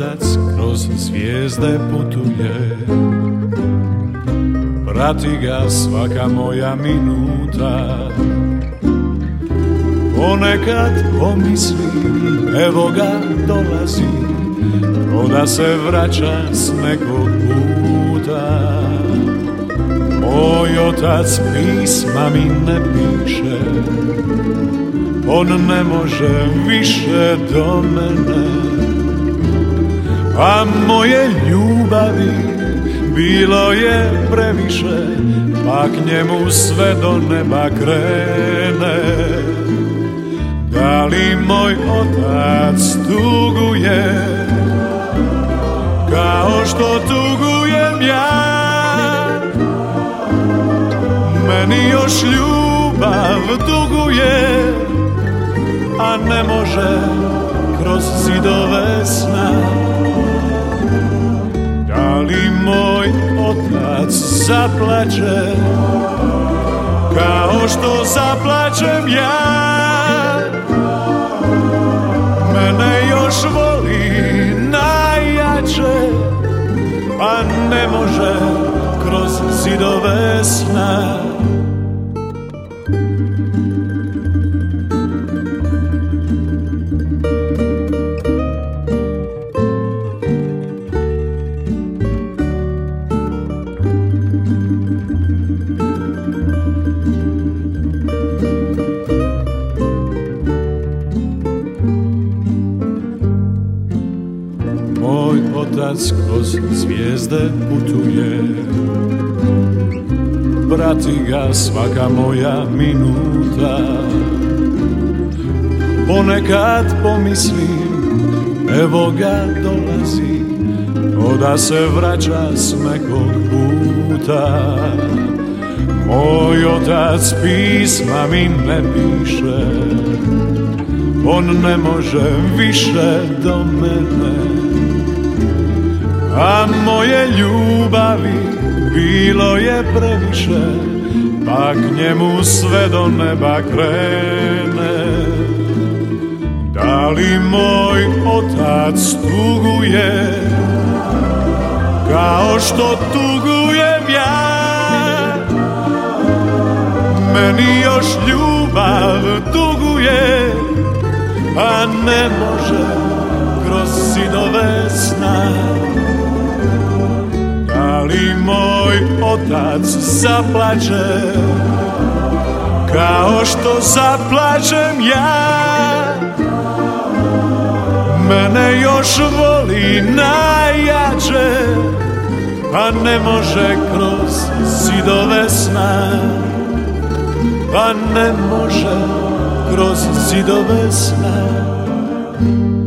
otac kroz zvijezde putuje, prati ga svaka moja minuta. Ponekad pomislim, evo ga dolazi, ko da se vraća s nekog puta. Moj otac pisma mi ne piše, on ne može više do mene. A moje ljubavi bilo je previše, pa k njemu sve do neba krene. Da li moj otac tuguje kao što tugujem ja? Meni još ljubav duguje, a ne može kroz zidove sna. Da li moj otac zaplače kao što zaplačem ja? Mene još voli najjače, a ne može kroz zidove sna. Moj otac kroz zvijezde putuje, prati ga svaka moja minuta. Ponekad pomislim, evo ga dolazi, ko da se vraća s nekog puta. Moj otac pisma mi ne piše, on ne može više do mene. A moje ljubavi bilo je previše, pa k njemu sve do neba krene. Da li moj otac tuguje kao što tugujem ja? Meni još ljubav duguje, a ne može kroz zidove sna. Da li moj otac zaplače kao što zaplačem ja? Mene još voli najjače, a ne može kroz zidove sna. A ne može kroz zidove sna.